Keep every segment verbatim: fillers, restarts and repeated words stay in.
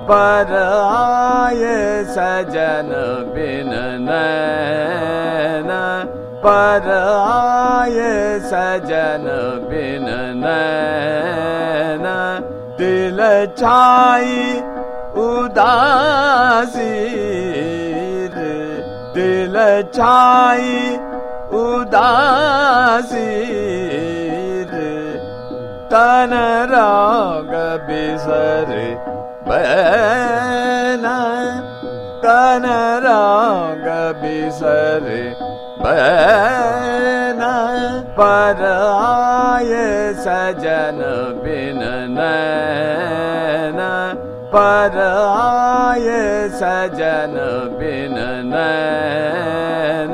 पर आए सजन बिन नैन, पर आए सजन बिन नैन। दिल छाई उदासी रे, दिल छाई उदासी रे। तन राग बिसरे बैना, तन राग बिसरे बैना। पर आए सजन बिन नैन, पर आए सजन बिन नैन।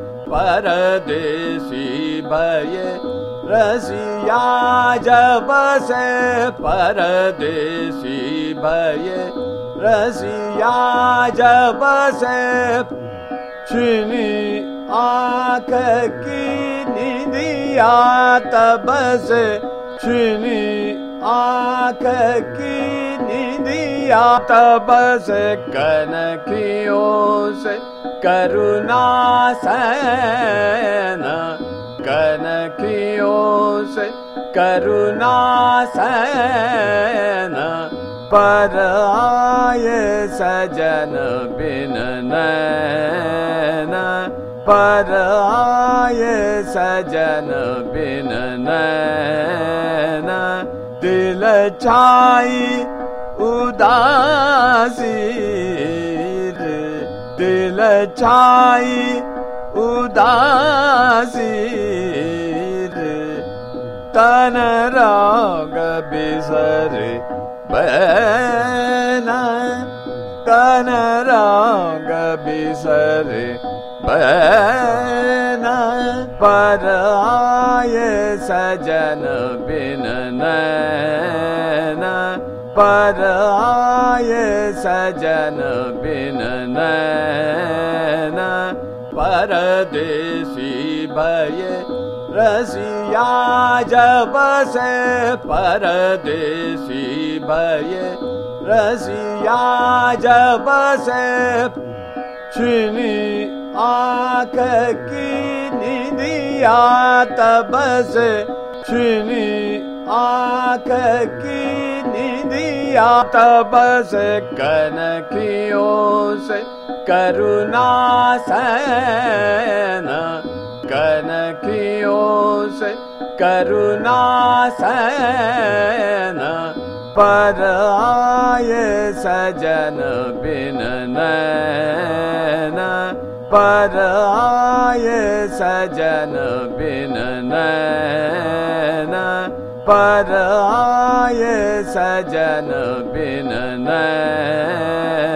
परदेसी भये रसिया जब से, परदेसी भये रसिया जब से। छिनी आँख की निदिया तब से, छिनी आँख की निदिया तब से। कनखियों से करुणा सैन, कनखियों से करुणा सैन। पर आए सजन बिन नैन, पर आए सजन बिन नैन। दिल छाई उदासी रे, दिल छाई उदासी रे। तन राग बिसरे बैना, तन राग बिसरे बैना। पर आए सजन बिन नैन, पर आए सजन बिन नैन। परदेसी भये रसिया जब से, परदेसी भये रसिया जब से। छिनी आँख की निदिया तब से, छिनी आँख की निदिया तब से। कनखियों से करुणा सैन, कनखियों से करुणा सैन। पर आए सजन बिन नैन, पर आए सजन बिन नैन। पर आए सजन बिन नैन।